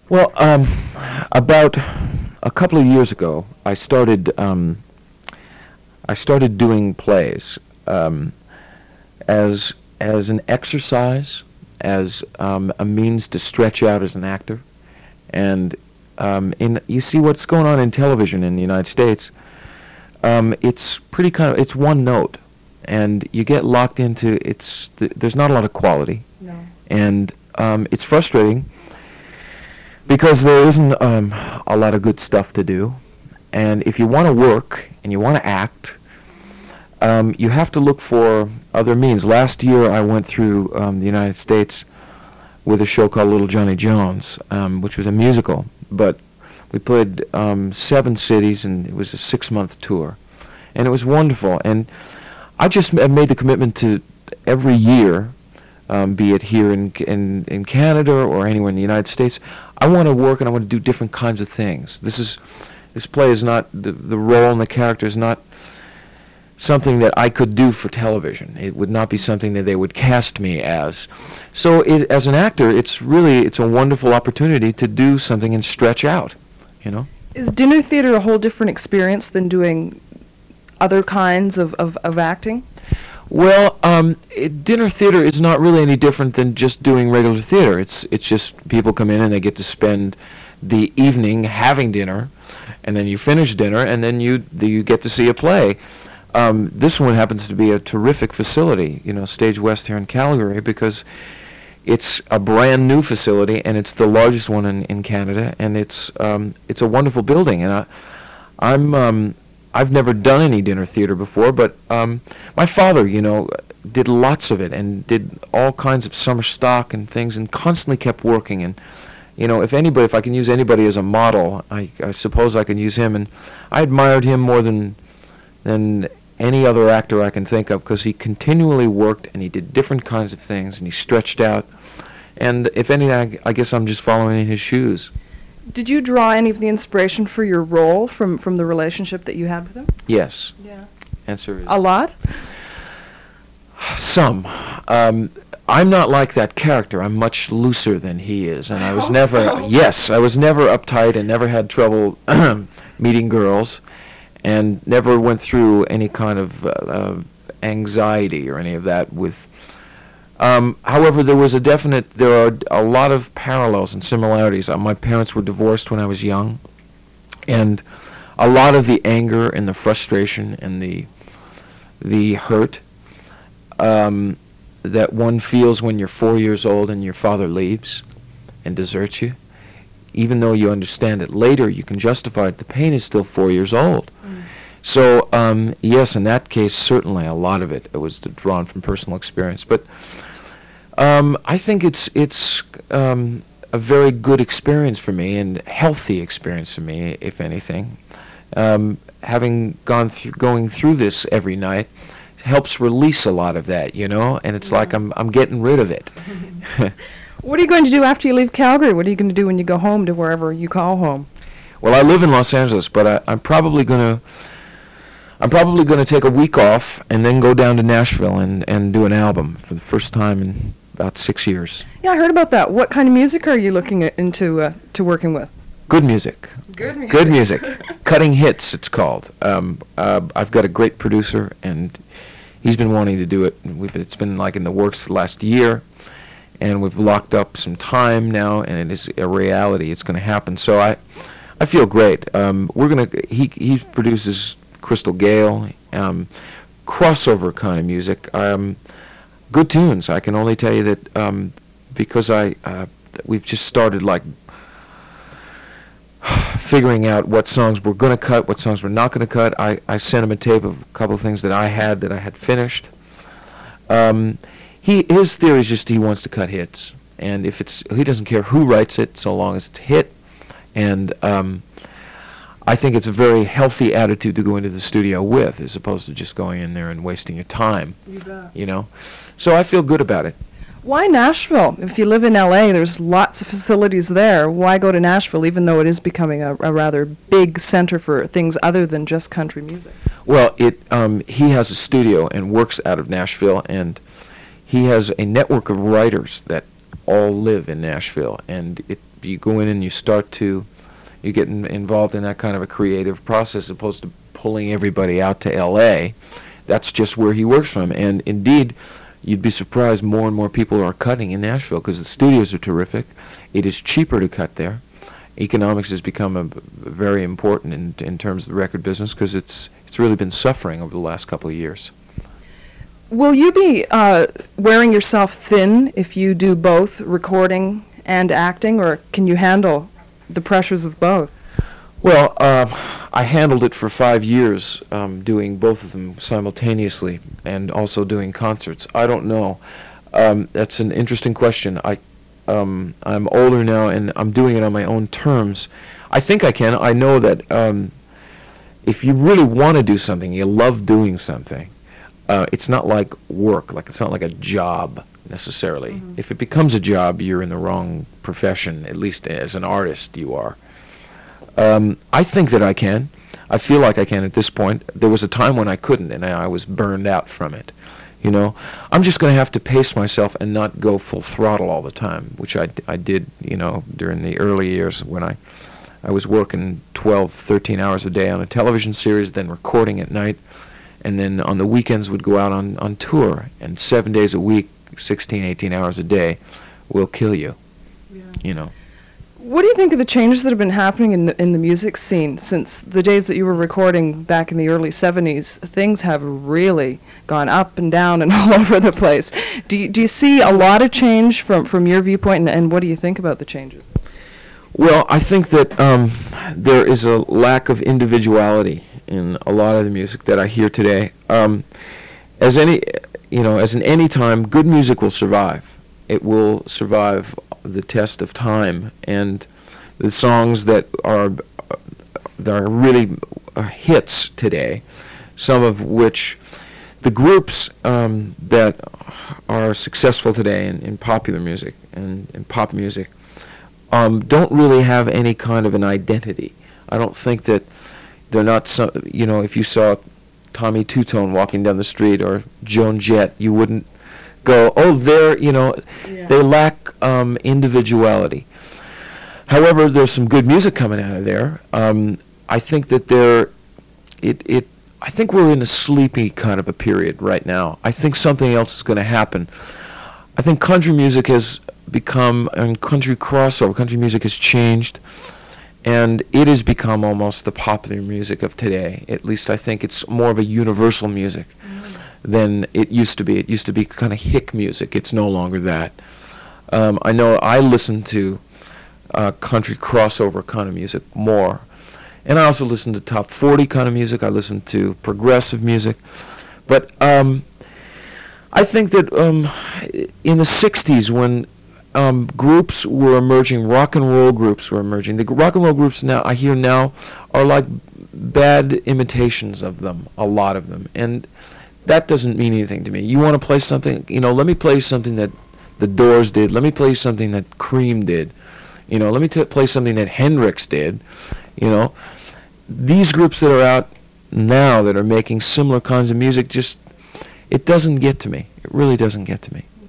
Well, about a couple of years ago, I started doing plays as an exercise, as a means to stretch out as an actor, and in you see what's going on in television in the United States. It's pretty kind of it's one note, and you get locked into there's not a lot of quality, No. and it's frustrating because there isn't a lot of good stuff to do. And if you want to work and you want to act, you have to look for other means. Last year I went through the United States with a show called Little Johnny Jones, which was a musical, but we played 7 cities, and it was a 6-month tour, and it was wonderful. And I just have made the commitment to every year, be it here in Canada or anywhere in the United States, I want to work and I want to do different kinds of things. This play is not, the role and the character is not something that I could do for television. It would not be something that they would cast me as. So as an actor, it's a wonderful opportunity to do something and stretch out, you know? Is dinner theater a whole different experience than doing other kinds of acting? Well, dinner theater is not really any different than just doing regular theater. It's just people come in and they get to spend the evening having dinner, and then you finish dinner, and then you get to see a play. This one happens to be a terrific facility, Stage West here in Calgary, because it's a brand new facility, and it's the largest one in Canada, and it's a wonderful building. And I've never done any dinner theater before, but my father, did lots of it and did all kinds of summer stock and things, and constantly kept working. And if I can use anybody as a model, I suppose I can use him. And I admired him more than any other actor I can think of, because he continually worked and he did different kinds of things and he stretched out. And if anything, I guess I'm just following in his shoes. Did you draw any of the inspiration for your role from the relationship that you had with him? Yes. Yeah. Answer is A lot? some. I'm not like that character. I'm much looser than he is, and I was never uptight and never had trouble meeting girls, and never went through any kind of anxiety or any of that with. However, there are a lot of parallels and similarities. My parents were divorced when I was young, and a lot of the anger and the frustration and the hurt that one feels when you're 4 years old and your father leaves and deserts you, even though you understand it later, you can justify it. The pain is still 4 years old. So yes, in that case, certainly a lot of it was drawn from personal experience. But I think it's a very good experience for me, and healthy experience for me, if anything. Having going through this every night helps release a lot of that, and it's like I'm getting rid of it. What are you going to do after you leave Calgary? What are you going to do when you go home to wherever you call home? Well, I live in Los Angeles, but I'm probably going to take a week off and then go down to Nashville and do an album for the first time in about 6 years. Yeah, I heard about that. What kind of music are you looking into to working with? Good music. Good music. Good music. Cutting hits, it's called. I've got a great producer, and he's been wanting to do it. It's been like in the works for the last year, and we've locked up some time now, and it is a reality. It's going to happen. So I feel great. He produces Crystal Gale, crossover kind of music. Good tunes. I can only tell you that because we've just started like figuring out what songs we're going to cut, what songs we're not going to cut. I sent him a tape of a couple of things that I had finished. His theory is just he wants to cut hits, and he doesn't care who writes it so long as it's a hit. And I think it's a very healthy attitude to go into the studio with, as opposed to just going in there and wasting your time. You bet. So I feel good about it. Why Nashville? If you live in L.A., there's lots of facilities there. Why go to Nashville, even though it is becoming a rather big center for things other than just country music? Well, he has a studio and works out of Nashville, and he has a network of writers that all live in Nashville, and you go in and you get involved in that kind of a creative process, as opposed to pulling everybody out to L.A. That's just where he works from. And indeed, you'd be surprised more and more people are cutting in Nashville because the studios are terrific. It is cheaper to cut there. Economics has become very important in terms of the record business because it's really been suffering over the last couple of years. Will you be wearing yourself thin if you do both recording and acting, or can you handle the pressures of both? Well, I handled it for 5 years, doing both of them simultaneously and also doing concerts. I don't know. That's an interesting question. I'm older now, and I'm doing it on my own terms. I think I can. I know that if you really want to do something, you love doing something, it's not like work. Like, it's not like a job necessarily. Mm-hmm. If it becomes a job, you're in the wrong profession. At least as an artist, you are. I think that I can. I feel like I can at this point. There was a time when I couldn't, and I was burned out from it. You know, I'm just going to have to pace myself and not go full throttle all the time, which I did, you know, during the early years when I was working 12, 13 hours a day on a television series, then recording at night, and then on the weekends would go out on tour, and 7 days a week, 16, 18 hours a day will kill you, you know. What do you think of the changes that have been happening in the music scene since the days that you were recording back in the early 70s? Things have really gone up and down and all over the place. Do you see a lot of change from your viewpoint, and what do you think about the changes? Well, I think that there is a lack of individuality in a lot of the music that I hear today. As in any time, good music will survive. It will survive the test of time, and the songs that are really hits today, some of which the groups that are successful today in popular music and in pop music don't really have any kind of an identity. I don't think that they're not if you saw Tommy Two-Tone walking down the street or Joan Jett, you wouldn't go, oh, they lack individuality. However, there's some good music coming out of there. I think that I think we're in a sleepy kind of a period right now. I think something else is going to happen. I think country music has become, and country music has changed, and it has become almost the popular music of today. At least I think it's more of a universal music than it used to be. It used to be kind of hick music. It's no longer that. I know I listen to country crossover kind of music more. And I also listen to top 40 kind of music. I listen to progressive music. But I think that in the 60s when groups were emerging, rock and roll groups were emerging. The rock and roll groups I hear now are like bad imitations of them, a lot of them. And that doesn't mean anything to me. You want to play something, let me play something that the Doors did. Let me play something that Cream did. Let me play something that Hendrix did. These groups that are out now that are making similar kinds of music, it doesn't get to me. It really doesn't get to me.